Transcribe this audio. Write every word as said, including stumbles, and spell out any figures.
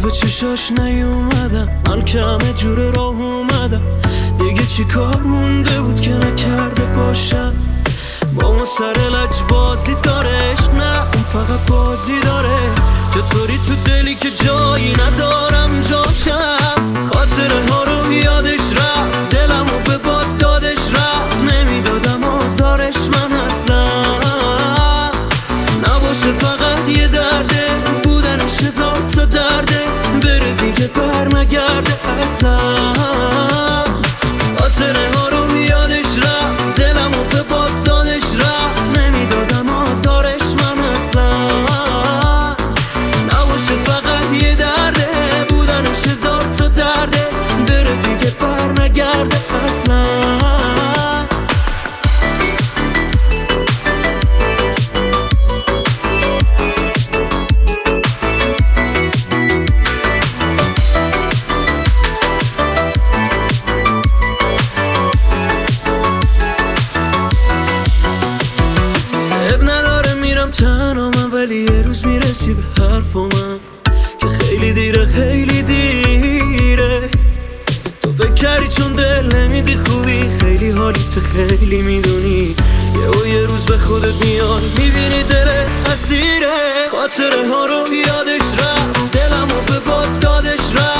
به چشاش نیومدم، من که همه جور راه اومدم. دیگه چی کار مونده بود که نکرده باشم. با ما سر لج بازی داره، عشق نه اون فقط بازی داره. چطوری تو دلی که جایی ندارم جاشم. خاطره ها رو یادش رفت، دلم رو به باد دادش رفت. نمیدادم آزارش من اصلا نباشه، فقط یه درده بودنش هزار تا درده. بره دیگه برنگرده اصلا. خاطره ها رو یادش رفت، دلم رو به باد دادش رفت. نمیدادم آزارش من اصلا نباشه، فقط یه درده بودنش هزار تا درده. بره دیگه برنگرده اصلا. تنها من، ولی یه روز میرسی به حرف من که خیلی دیره خیلی دیره. تو فکر کردی چون دل نمیدی خوبی، خیلی حالیت خیلی میدونی. یه و یه روز به خودت میاد میبینی دلت اسیره. خاطره ها رو یادش رفت، دلم رو به باد دادش رفت.